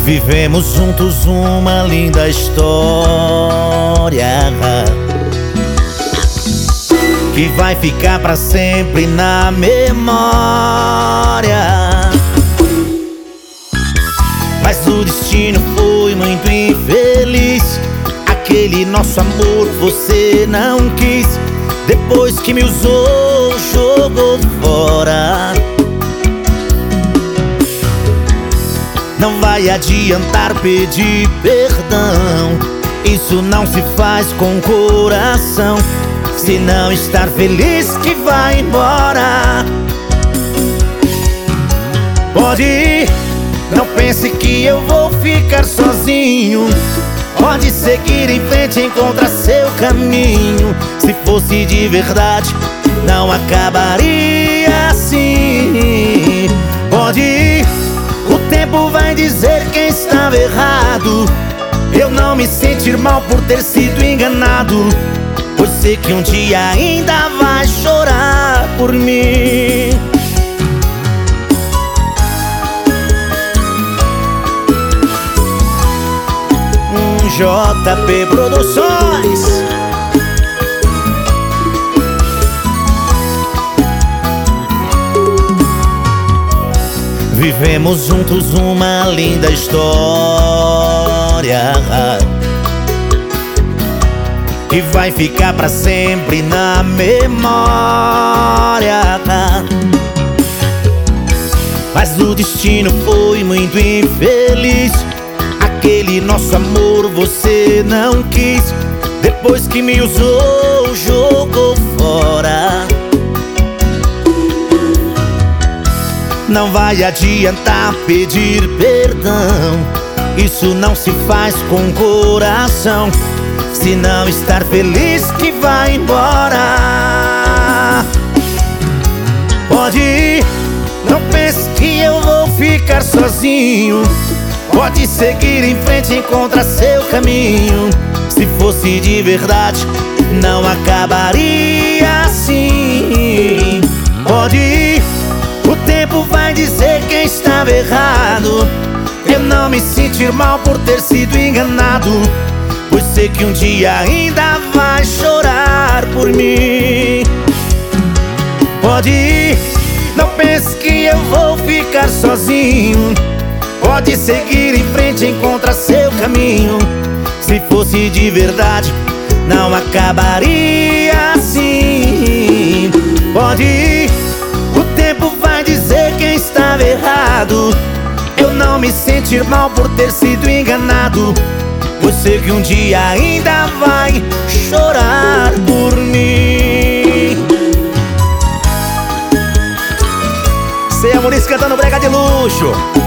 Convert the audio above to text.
Vivemos juntos uma linda história que vai ficar pra sempre na memória. Mas o destino foi muito infeliz. Aquele nosso amor você não quis. Depois que me usou, jogou fora. Não vai adiantar pedir perdão, isso não se faz com coração. Se não estar feliz que vai embora. Pode ir, não pense que eu vou ficar sozinho. Pode seguir em frente, encontra seu caminho. Se fosse de verdade, não acabaria assim. Pode ir, o tempo vai dizer quem estava errado. Eu não me sentir mal por ter sido enganado, pois sei que um dia ainda vai chorar por mim. JP Produções. Vivemos juntos uma linda história que vai ficar pra sempre na memória. Mas o destino foi muito infeliz. Aquele nosso amor você não quis. Depois que me usou, jogou fora. Não vai adiantar pedir perdão, isso não se faz com coração. Se não estar feliz que vai embora. Pode ir, não pense que eu vou ficar sozinho. Pode seguir em frente, encontra seu caminho. Se fosse de verdade, não acabaria assim. Pode ir, o tempo vai dizer quem estava errado. Eu não me sentir mal por ter sido enganado, pois sei que um dia ainda vai chorar por mim. Pode ir, não pense que eu vou ficar sozinho. Pode seguir em frente, encontra seu caminho. Se fosse de verdade, não acabaria assim. Pode ir, o tempo vai dizer quem estava errado. Eu não me sentir mal por ter sido enganado, pois sei que um dia ainda vai chorar por mim. Cê Amorim cantando brega de luxo.